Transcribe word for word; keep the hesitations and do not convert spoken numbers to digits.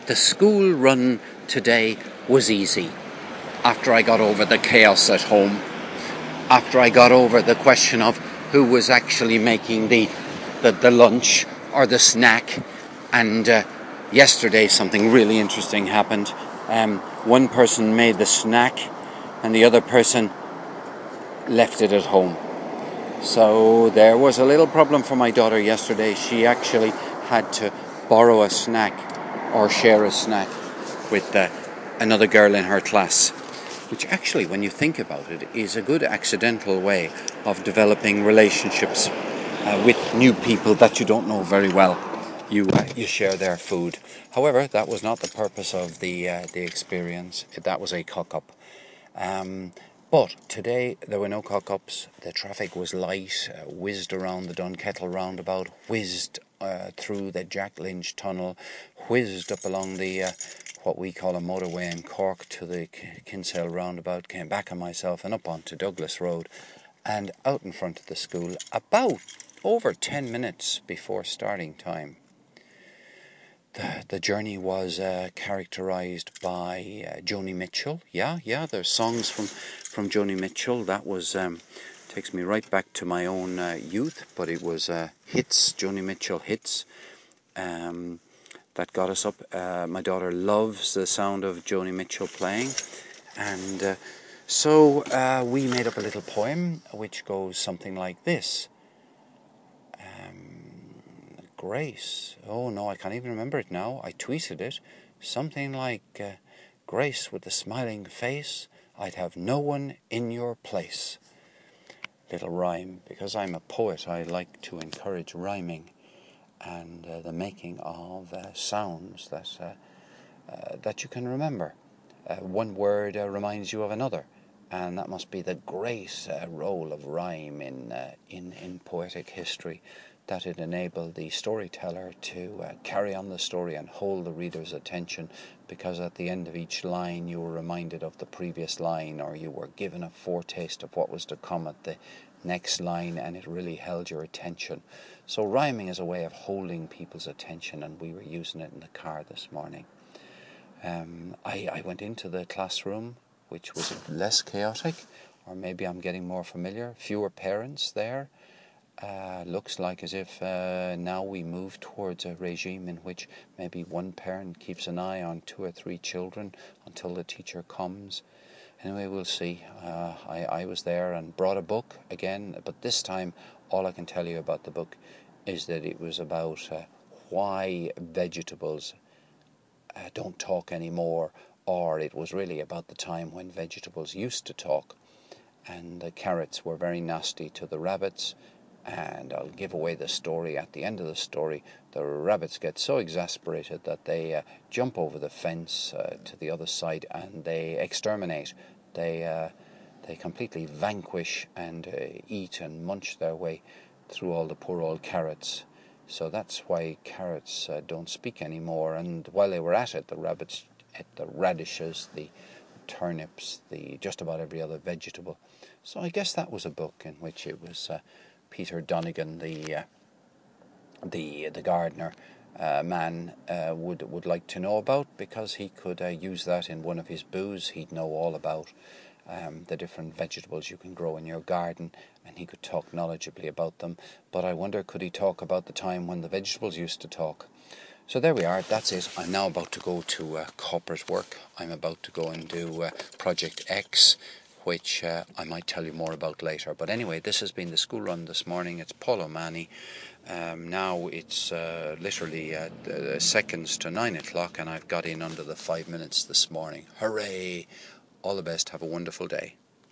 the school run today was easy. After I got over the chaos at home, after I got over the question of who was actually making the the, the lunch or the snack, and uh, yesterday something really interesting happened. Um, one person made the snack and the other person left it at home. So there was a little problem for my daughter yesterday. She actually had to borrow a snack or share a snack with uh, another girl in her class, which actually, when you think about it, is a good accidental way of developing relationships uh, with new people that you don't know very well. You uh, you share their food. However, that was not the purpose of the uh, the experience. That was a cock-up. Um, but today there were no cock-ups. The traffic was light, uh, whizzed around the Dunkettle roundabout, whizzed uh, through the Jack Lynch tunnel, whizzed up along the uh, what we call a motorway in Cork to the Kinsale roundabout, came back on myself and up onto Douglas Road and out in front of the school about over ten minutes before starting time. The, the journey was uh, characterised by uh, Joni Mitchell. Yeah, yeah, there's songs from, from Joni Mitchell. That was um, takes me right back to my own uh, youth, but it was uh, hits, Joni Mitchell hits. Um, that got us up. Uh, my daughter loves the sound of Joni Mitchell playing, and uh, so uh, we made up a little poem which goes something like this. Um, Grace. Oh no, I can't even remember it now. I tweeted it. Something like uh, Grace with a smiling face. I'd have no one in your place. Little rhyme. Because I'm a poet, I like to encourage rhyming and uh, the making of uh, sounds that uh, uh, that you can remember. Uh, one word uh, reminds you of another, and that must be the great uh, role of rhyme in uh, in in poetic history, that it enabled the storyteller to uh, carry on the story and hold the reader's attention, because at the end of each line you were reminded of the previous line, or you were given a foretaste of what was to come at the next line, and it really held your attention. So rhyming is a way of holding people's attention, and we were using it in the car this morning. Um, I, I went into the classroom, which was less chaotic, or maybe I'm getting more familiar. Fewer parents there. Uh, looks like as if uh, now we move towards a regime in which maybe one parent keeps an eye on two or three children until the teacher comes. Anyway, we'll see. Uh, I, I was there and brought a book again, but this time all I can tell you about the book is that it was about uh, why vegetables uh, don't talk anymore, or it was really about the time when vegetables used to talk, and the carrots were very nasty to the rabbits. And I'll give away the story. At the end of the story, the rabbits get so exasperated that they uh, jump over the fence uh, to the other side, and they exterminate. They uh, they completely vanquish and uh, eat and munch their way through all the poor old carrots. So that's why carrots uh, don't speak anymore. And while they were at it, the rabbits ate the radishes, the turnips, the just about every other vegetable. So I guess that was a book in which it was Uh, Peter Donegan, the uh, the the gardener uh, man, uh, would would like to know about, because he could uh, use that in one of his boos. He'd know all about um, the different vegetables you can grow in your garden, and he could talk knowledgeably about them. But I wonder, could he talk about the time when the vegetables used to talk? So there we are, that's it. I'm now about to go to uh, corporate work. I'm about to go and do uh, Project X, which uh, I might tell you more about later. But anyway, this has been the school run this morning. It's Paul O'Mahony. Um, now it's uh, literally uh, uh, seconds to nine o'clock, and I've got in under the five minutes this morning. Hooray! All the best. Have a wonderful day.